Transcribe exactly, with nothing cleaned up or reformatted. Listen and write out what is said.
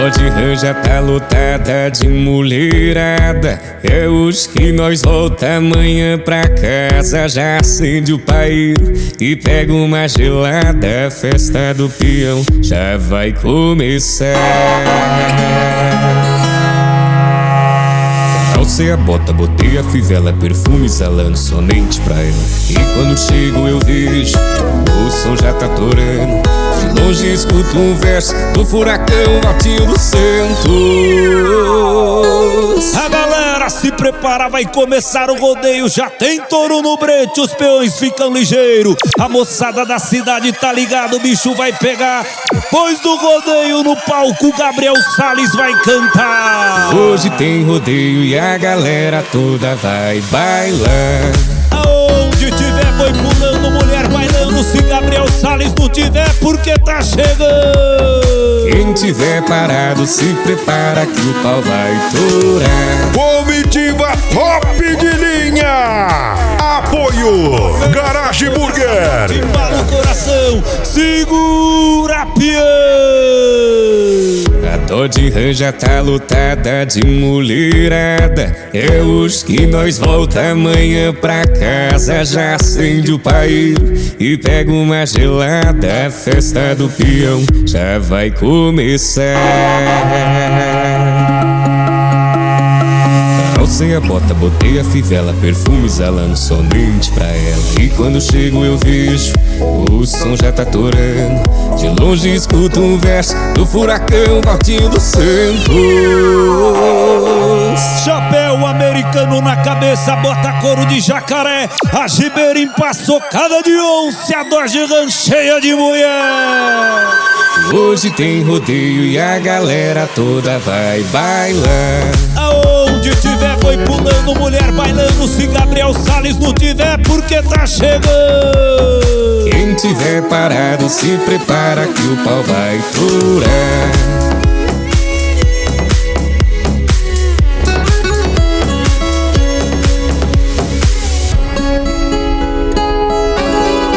Dodge Ram já tá lotada de mulherada. É hoje que nós volta amanhã pra casa. Já acende o paeiro e pega uma gelada. A festa do peão já vai começar. Calcei a bota, botei a fivela, perfume exalando sonante pra ela. E quando chego eu vejo, o som já tá torando. De longe escuto um verso do furacão Valtinho dos Santos. A galera se prepara, vai começar o rodeio. Já tem touro no brete, os peões ficam ligeiros. A moçada da cidade tá ligado, o bicho vai pegar. Depois do rodeio no palco, Gabriel Salles vai cantar. Hoje tem rodeio e a galera toda vai bailar. Aonde tiver boi pulando, mulher bailando. Se Gabriel Salles não tiver, porque tá chegando. Quem tiver parado, se prepara que o pau vai torar. Comitiva top de linha. Apoio Garage Burger. Embala o coração, segura peão. A Dodge Ram já tá lotada de mulherada. É hoje que nós volta amanhã pra casa. Já acende o paeiro e pega uma gelada. A festa do peão já vai começar. Calcei a bota, botei a fivela, perfume exalando sonante pra ela. E quando chego eu vejo, o som já tá torando. De longe escuto um verso do furacão Valtinho dos Santos. Chapéu americano na cabeça, bota couro de jacaré. A Gibeirim passocada de onça, a Dodge Ram cheia de mulher. Hoje tem rodeio e a galera toda vai bailar. Aonde tiver boi pulando, mulher bailando. Se Gabriel Salles não tiver, porque tá chegando. Quem tiver parado, se prepara que o pau vai torar.